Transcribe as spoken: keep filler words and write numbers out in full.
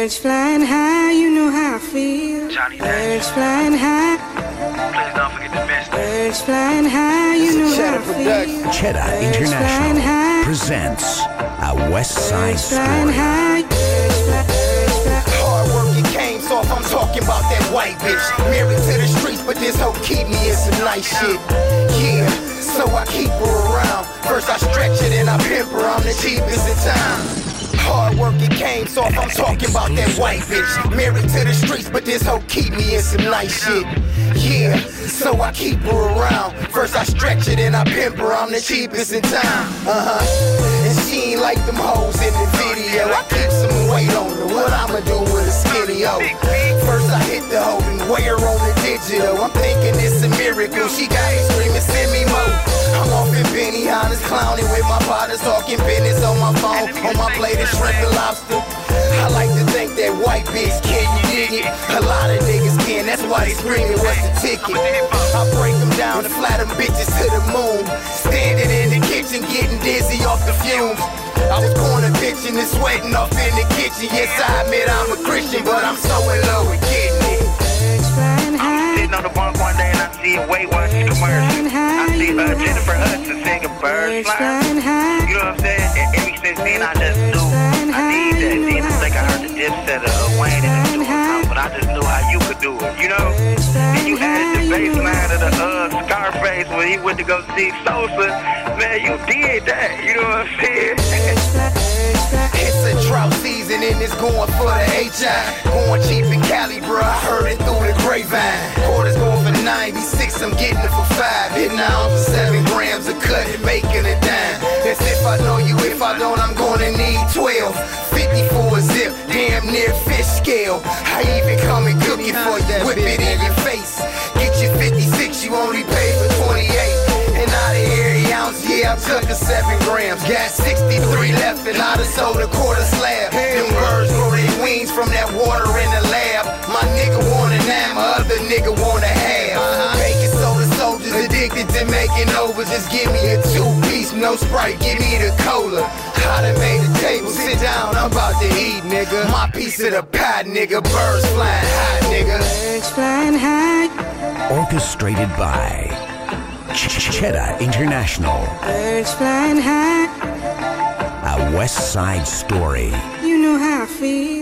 Birds flying high, you know how I feel. Johnny Birds flying high. Please don't forget the best. Birds flying high, you know how I feel. Cheddar International presents a West Side Story. Hard work, it came soft, I'm talking about that white bitch. Married to the streets, but this hoe keep me in some nice shit. Yeah, so I keep her around. First I stretch it and I pimp her, I'm the cheapest in town. Hard work, it came soft, I'm talking about that white bitch. Married to the streets, but this hoe keep me in some nice shit. Yeah, so I keep her around. First I stretch it and I pimp her, I'm the cheapest in town. Uh-huh, and she ain't like them hoes in the video. I keep some weight on her, what I'ma do with a skinny hoe? First I hit the hoe and wear her on the digital. I'm thinking it's a miracle, she got me screaming, send me more. I'm off in Benihana's clowning with my partners, talking business on my phone. On my plate is shrimp and lobster. I like to think that white bitch, can you dig it? A lot of niggas can, that's why they screaming, what's the ticket? I break them down and fly them bitches to the moon. Standing in the kitchen, getting dizzy off the fumes. I was corner bitching and sweating off in the kitchen. Yes, I admit I'm a Christian, but I'm so in love with getting it. I'm sitting on the bunk one day and I see a Weight Watchers commercial. I see uh, Jennifer Hudson singing Birds Flying. You know what I'm saying? And ever since then I just knew I need that. Then I think I heard the dipset of Wayne and them doing something, but I just knew how you could do it, you know? Then you added the bass line of the uh, Scarface when he went to go see Sosa. Man, you did that, you know what I'm saying? It's a drought season and it's going for the H I. Going cheap in Cali, bro, I heard it through the grapevine. Quarters going for ninety-six, I'm getting it for five. Hitting out for seven grams of cut and making a dime. That's if I know you, if I don't, I'm gonna need twelve. fifty for a zip, damn near fish scale. I even come and cook it for you, whip it in your face. Get you fifty-six, you only pay for twenty-eight. And out of every ounce, yeah, I took a seven grams. Got sixty-three left and I done sold a quarter slab. Them birds grow their wings from that water in the lab. My nigga want a nine, my other nigga want a half. Making soda soldiers addicted to making over. Just give me a two-piece, no Sprite, give me the cola. I done made the table, sit down, I'm about to eat, nigga. My piece of the pie, nigga. Birds flying high, nigga. Birds flying high. Orchestrated by Cheddar International. Birds flying high. A West Side Story. You know how I feel.